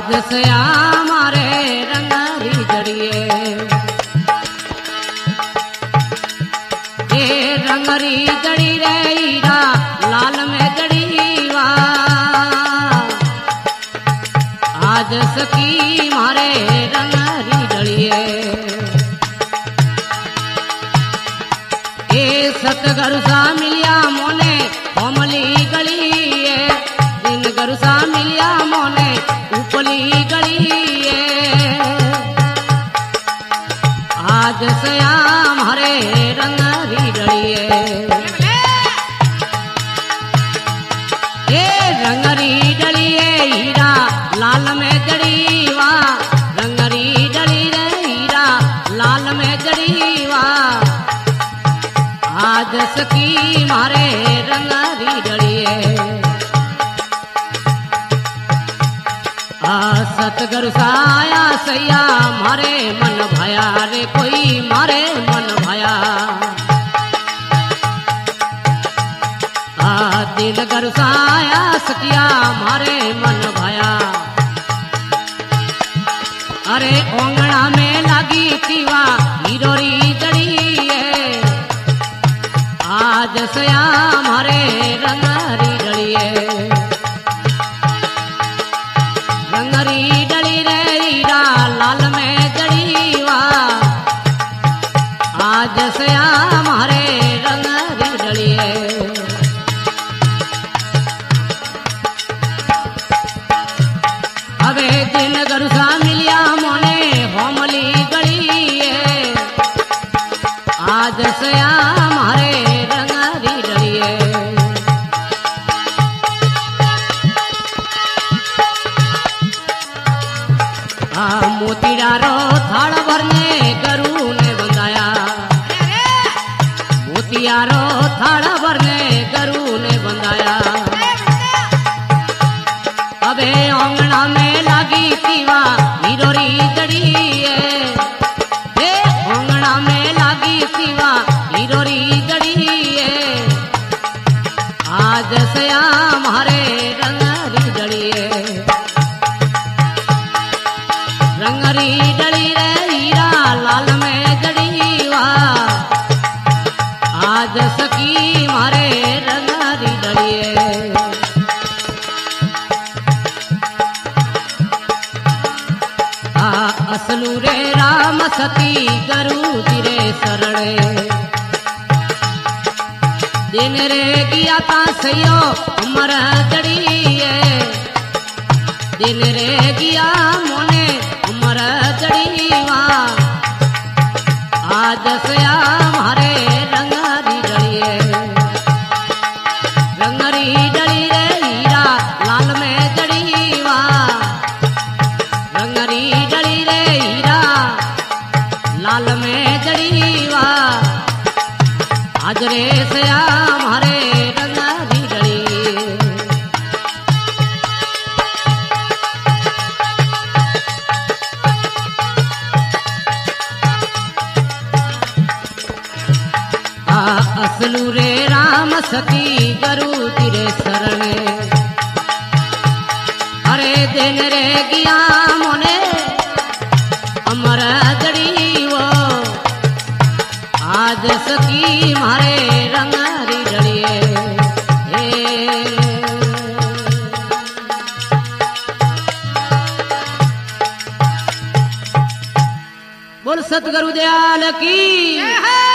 आज से हमारे रंगरी जड़िए ये रंगरी जड़ी रे हीरा लाल में जड़ी वा आज सखी मारे रंगरी जड़िए ये सतगुरु सा मिलिया मोने कोमली गली दिन गुरु सा मिलिया मोने उपली गली आज श्याम हरे रंगरी डलिए ये रंगरी डलिए हीरा लाल में जड़ी वा रंगरी डली रे हीरा लाल में जड़ी वा आज सखी मारे रंगरी डलिए सतगुरु साया सैया मारे मन भाया रे कोई मारे मन भाया दिल गुरु साया सतिया मारे मन भाया अरे ओंगना में लगी तीवा हीरोरी जड़ी है आज सया मारे रंगरी जड़िए रंगरी डली रे हीरा लाल में जड़ी वा आज श्याम हरे रंगरी डलिए अबे दिन गुरु सा मिलिया मोने होमली गली आज श्याम हरे रंगरी डलिए मोतीडारो थाड़ भरने गरु ने बंधाया मोतियारो थाड़ भरने गरु ने बंधाया अबे ओंगना में लागी तीवा हीरोरी जड़ी है ओंगना में लागी तीवा हीरोरी जड़ी है आज श्याम हरे रंगरी जड़िए रंगरी डली रे हीरा लाल में जड़ी वा आज सखी मारे रंगरी डलिए असलू रे राम सती गुरु तिरे शरणे दिन रे किया ता सयो उमर जड़ी है दिन रे किया मोने उमर जड़ी वा आज श्याम हरे रंगरी डलिए रंगरी डली रे हीरा लाल में जड़ी वा रंगरी डली रे हीरा लाल में जड़ी वा आज रे श्याम हरे रंगरी डलिए असलू रे राम सती गुरु तिरे शरणे अरे दिन रे गिया मोने अमर जड़ी वो आज सखी मारे रंगरी डलिए बोल सतगुरु दयाल की